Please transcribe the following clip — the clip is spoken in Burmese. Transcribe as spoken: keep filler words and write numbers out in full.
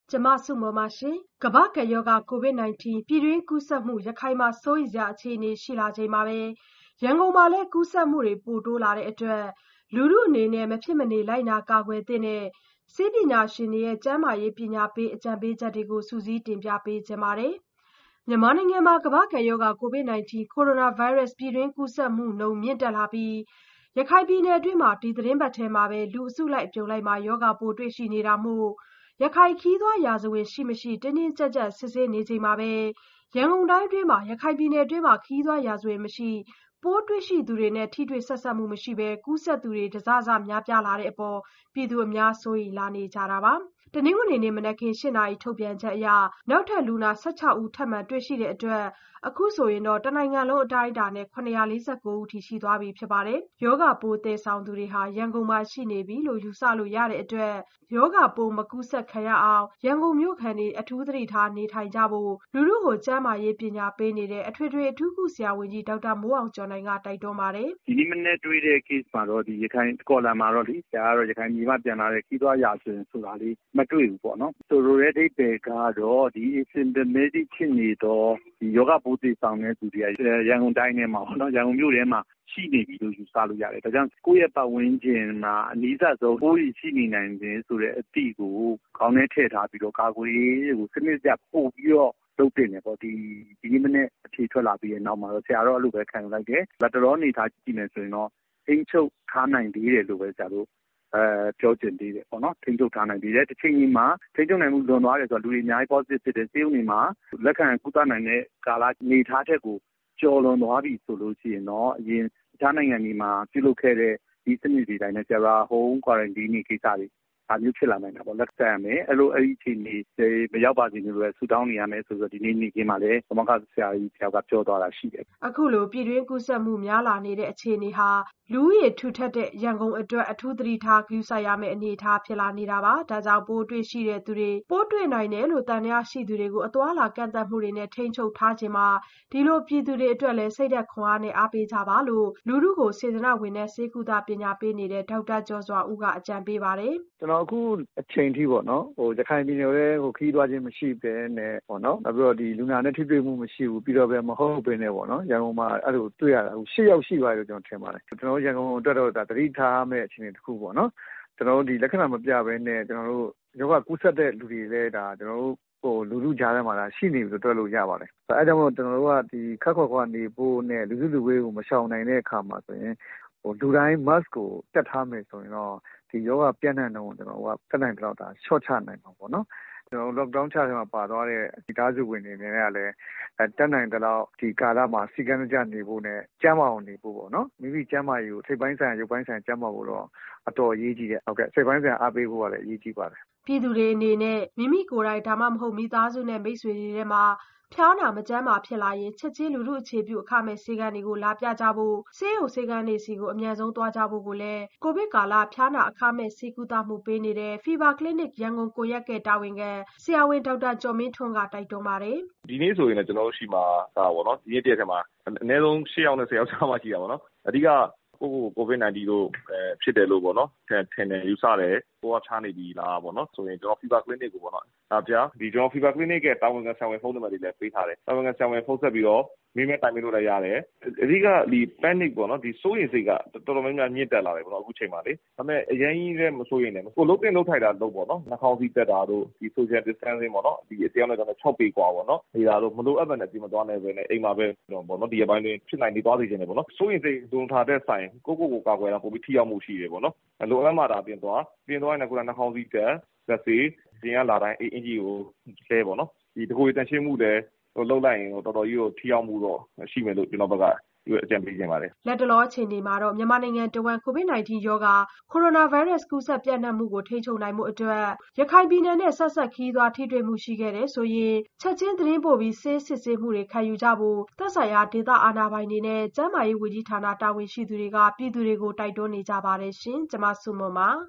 ကျမဆုမွန်ပါရှင်။ကမ္ဘာ့ကပ်ရောဂါ ကိုဗစ် ၁၉ ပြည်တွင်းကူးစက်မှု ရခိုင်မှာစိုးရိမ်စရာအခြေအနေရှိလာချိန်မှာပဲရန်ကုန်မှာလည်းကူးစက်မှုတွေပိုတိုးလာတဲ့အတွက်လူထုအနေနဲ့မဖြစ်မနေလိုက်နာကာကွယ်သင့်တဲ့ဆေးပညာရှင်တွေရဲ့ကျန်းမာရေးပညာပေးအကြံပေးချက်တွေကိုစုစည်းတင်ပြပေးချင်ပါတယ်။မြန်မာနိုင်ငံမှာကမ္ဘာ့ကပ်ရောဂါ ကိုဗစ် ၁၉ ကိုရိုနာဗိုင်းရပ်စ်ပြည်တွင်းကူးစက်မှုနှုန်းမြင့်တက်လာပြီးရခိုင်ပြည်နယ်အတွင်းမှာဒီသီတင်းပတ်ထဲမှာပဲလူအစုလိုက်အပြုံလိုက်မှာရောဂါပိုးတွေ့ရှိနေတာမို့ရခိုင်ခရီးသွားရာဇဝင်ရှိမရှိတင်းတင်းကြပ်ကြပ်စစ်ဆေးနေချိန်မှာပဲရန်ကုန်တိုင်းအတွင်းမှာရခိုင်ပြည်နယ်အတွင်းမှာခရီးသွားရာဇဝင်မရှိပိုးတွေ့ရှိသူတွေနဲ့ထိတွေ့ဆက်စပ်မှုမရှိဘဲကူးစက်သူတွေတစစများပြားလာတဲ့အပေါ်ပြည်သူအများစိုးရိမ်လာနေကြတာပါ။တနင်္ဂနွေနေ့မနက်ခင်း၈နာရီထုတ်ပြန်ချက်အရနောက်ထပ်လူနာ၁၆ဦးထပ်မံတွေ့ရှိတဲ့အတွက်အခုဆိုရင်တော့တနိုင်ငံလုံးအတိုင်းအတာနဲ့၇၄၉ဦးထိရှိသွားပြီဖြစ်ပါတယ်။ယောဂပိုးသယ်ဆောင်သူတွေဟာရန်ကုန်မှာရှိနေပြီလို့ယူဆလို့ရတဲ့အတွက်ယောဂပိုးမကူးစက်ခံရအောင်ရန်ကုန်မြို့ခံတွေအထူးသတိထားနေထိုင်ကြဖို့လူထုကိုကျန်းမာရေးပညာပေးနေတဲ့အထွေထွေအထူးကုဆရာဝန်ကြီးဒေါက်တာမိုးအောင်ကျော်နိုင်ကတိုက်တွန်းပါတယ်။ဒီနေ့မနေ့တွေ့တဲ့ case မှာတော့ဒီရခိုင်ကော်လန်မှာတော့လေဆရာကတော့ရခိုင်ပြည်မှာပြန်လာတဲ့ခီးသွားရာဆိုရင်ဆိုတာလေးမတွေ့ဘူးပေါ့နော်။ဆိုလိုတဲ့အိဗယ်ကတော့ဒီ asymptomatic ဖြစ်နေတော့ဒီယောဂပိုးသိဆောင်တဲ့သူတွေကရန်ကုန်တိုင်းထဲမှာပေါ့နော်ရန်ကုန်မြို့ထဲမှာရှိနေပြီလို့ယူဆလို့ရတယ်။ဒါကြောင့်ကိုယ့်ရဲ့ပတ်ဝန်းကျင်မှာအနည်းဆက်ဆုံးပိုးရရှိနေနိုင်တယ်ဆိုတဲ့အသည့်ကိုခေါင်းထဲထည့်ထားပြီးတော့ကာကွယ်ရေးကိုစနစ်ကျပို့ပြီးတော့လုပ်တင်တယ်ပေါ့ဒီဒီနေ့မနေ့အဖြေထွက်လာပြီးတဲ့နောက်မှာတော့ဆရာတော့အဲ့လိုပဲခံယူလိုက်တယ်။လက်တော်နေထားကြည့်နေဆိုရင်တော့ထိန်းချုပ်ထားနိုင်သေးတယ်လို့ပဲဆရာတို့အဲပြောချင်သေးတယ်ပေါ့နော်ထိန်းချုပ်ထားနိုင်သေးတယ်တစ်ချိန်ကြီးမှာထိန်းချုပ်နိုင်မှုလွန်သွားတယ်ဆိုတော့လူတွေအများကြီး positive ဖြစ်တယ်ဆေးရုံတွေမှာလက်ခံကုသနိုင်တဲ့ကာလနေထားတဲ့ကိုကျော်လွန်သွားပြီဆိုလို့ရှိရင်တော့အရင်တခြားနိုင်ငံတွေမှာပြုလုပ်ခဲ့တဲ့ဒီစနစ်တွေတိုင်းနဲ့ဆရာ home quarantine ကိစ္စတွေဒါမျိုးဖြစ်လာနိုင်တာပေါ့လက်ခံရမယ်အဲ့လိုအဲ့ဒီအချိန်ကြီးမရောက်ပါစေလို့ပဲဆူတောင်းနေရမယ်ဆိုတော့ဒီနေ့နေ့ကင်းမှာလည်းဘမကဆရာကြီးဆရာကပြောသွားတာရှိတယ်အခုလိုပြည်တွင်းကူးစက်မှုများလာနေတဲ့အခြေအနေဟာလူဦးရေထူထပ်တဲ့ရန်ကုန်အတွက်အထူးသတိထားဂရုစိုက်ရမယ့်အနေအထားဖြစ်လာနေတာပါဒါကြောင့်ပိုးတွေ့ရှိတဲ့သူတွေပိုးတွေ့နိုင်တယ်လို့တန်တရားရှိသူတွေကိုအသွာလာကန့်သတ်မှုတွေနဲ့ထိန်းချုပ်ထားခြင်းမှာဒီလိုပြည်သူတွေအတွက်လည်းစိတ်သက်ခွန်အားနဲ့အားပေးကြပါလို့လူထုကိုစေတနာဝင်တဲ့စေကုသပညာပေးနေတဲ့ဒေါက်တာကျော်စွာဦးကအကြံပေးပါတယ်ကျွန်တော်အခုအချိန်ထိပေါ့နော်ဟိုရခိုင်ပြည်နယ်ရဲ့ဟိုခီးသွားခြင်းမရှိဘဲနဲ့ပေါ့နော်နောက်ပြီးတော့ဒီလူနာနဲ့ထိတွေ့မှုမရှိဘူးပြီးတော့ပဲမဟုတ်ဘဲနဲ့ပေါ့နော်ရန်ကုန်မှာအဲ့လိုတွေ့ရတာဟို၈ယောက်ရှိသွားတယ်ကျွန်တော်ထင်ပါတယ်ကျွန်တော်ရန်ကုန်အတွက်တော့ဒါသတိထားမဲ့အခြေအနေတစ်ခုပေါ့နော်ကျွန်တော်တို့ဒီလက္ခဏာမပြဘဲနဲ့ကျွန်တော်တို့ယောဂကူးဆက်တဲ့လူတွေလည်းဒါကျွန်တော်တို့ဟိုလူလူကြားထဲမှာဒါရှိနေပြီလို့တွက်လို့ရပါတယ်အဲဒါကြောင့်မို့ကျွန်တော်တို့ကဒီခက်ခွက်ခွက်နေဖို့နဲ့လူစုလူဝေးကိုမရှောင်နိုင်တဲ့အခါမှာဆိုရင်ဟိုလူတိုင်း mask ကိုတက်ထားမယ်ဆိုရင်တော့ဒီယောဂပြန့်နှံ့တော့ကျွန်တော်ကတက်နိုင်တော့ဒါ short ချနိုင်မှာပေါ့နော်ကျွန်တော် lockdown ချထဲမှာပါသွားတဲ့ဒီသားစုဝင်တွေနဲ့လည်းတက်နိုင်တော့ဒီကာလမှာစီကံကြနေဖို့နဲ့ကျန်းမာအောင်နေဖို့ပေါ့နော်မိမိကျန်းမာရေးကိုထိပ်ပိုင်းဆိုင်ရုပ်ပိုင်းဆိုင်ကျန်းမာဖို့တော့အတော်အရေးကြီးတယ်ဟုတ်ကဲ့စိတ်ပိုင်းဆိုင်အားပေးဖို့ကလည်းအရေးကြီးပါတယ်ပြည်သူတွေအနေနဲ့မိမိကိုယ်တိုင်ဒါမှမဟုတ်မိသားစုနဲ့မိတ်ဆွေတွေထဲမှာဖျားနာမကျန်းမာဖြစ်လာရင်ချက်ချင်းလူလူအခြေပြုအခမဲ့ဆေးကန်းတွေကိုလာပြကြဖို့ဆေးရုံဆေးကန်းတွေစီကိုအမြန်ဆုံးသွားကြဖို့ကိုလည်းကိုဗစ်ကာလဖျားနာအခမဲ့ဆေးကုသမှုပေးနေတဲ့ Fever Clinic ရန်ကုန်ကိုရက်ရဲ့တာဝန်ခံဆရာဝန်ဒေါက်တာကျော်မင်းထွန်းကတိုက်တွန်းပါတယ်ဒီနေ့ဆိုရင်လည်းကျွန်တော်တို့ရှိမှာဒါပေါ့နော်ဒီနေ့တရက်ထဲမှာအနည်းဆုံး၈ယောက်နဲ့၁၀ယောက်ကြားမှရှိတာပေါ့နော်အဓိကကိုကိုဗစ် ၁၉ လို့ဖြစ်တယ်လို့ပေါ့နော်ထင်ထင်တယ်ယူဆတယ်ကိုကချားနေပြီလားပေါ့နော်ဆိုရင်ကျွန်တော် Fever Clinic ကိုပေါ့နော်ဒါပြဒီကျွန်တော် Fever Clinic ရဲ့တာဝန်ခံဆရာဝန်ဖုန်းနံပါတ်တွေလည်းပေးထားတယ်တာဝန်ခံဆရာဝန်ဖုန်းဆက်ပြီးတော့မိမဲ့တိုင်ပေးလို့လည်းရတယ်အဓိကဒီ panic ပေါ့နော်ဒီစိုးရိမ်စိတ်ကတော်တော်များများမြင့်တက်လာတယ်ပေါ့နော်အခုချိန်မှာလေဒါပေမဲ့အရင်ကြီးလည်းမစိုးရိမ်နဲ့ကိုလုံးတင်လုံးထိုက်တာလုံးပေါ့နော်နှာခေါင်းစည်းတက်တာတို့ဒီ social distancing ပေါ့နော်ဒီအတရားနဲ့တော့၆ပေกว่าပေါ့နော်နေတာတို့မလိုအပ်ဘဲနဲ့ဒီမသွားနိုင်ပဲနဲ့အိမ်မှာပဲပေါ့နော်ဒီအပိုင်းတွင်ဖြစ်နိုင်နေသွားစေချင်တယ်ပေါ့နော်စိုးရိမ်စိတ်ဒုံထားတဲ့ဆိုင်ကိုကိုကိုကာကွယ်တာပိုပြီးထိရောက်မှုရှိတယ်ပေါ့နော်လိုအပ်မှဒါပြင်သွားပြင်သွားရင်လည်းကိုယ်နှာခေါင်းစည်းတက်သက်စေပြင်ရလာတိုင်းအင်ဂျီကိုလဲပေါ့နော်ဒီတကူတန်ရှင်းမှုလည်းဟိုလောက်လိုက်ရင်တော်တော်ကြီးကိုထိရောက်မှုတော့ရှိမယ်လို့ကျွန်တော်ဘက်ကဒီအကြံပေးခြင်းပါတယ်လက်တလောအချိန်ဒီမှာတော့မြန်မာနိုင်ငံတဝန်းကိုဗစ် ၁၉ ရောဂါကိုရိုနာဗိုင်းရပ်စ်ကူးစက်ပြန့်နှံ့မှုကိုထိန်းချုပ်နိုင်မှုအတွက်ရခိုင်ပြည်နယ်နဲ့ဆက်ဆက်ခီးသွားထိတွေ့မှုရှိခဲ့တဲ့ဆိုရင်ချက်ချင်းသတင်းပို့ပြီးဆေးစစ်ဆေးမှုတွေခံယူကြဖို့သက်ဆိုင်ရာဒေသအာဏာပိုင်တွေနဲ့ကျန်းမာရေးဝန်ကြီးဌာနတာဝန်ရှိသူတွေကပြည်သူတွေကိုတိုက်တွန်းနေကြပါတယ်ရှင်ကျွန်မဆုမွန်ပါ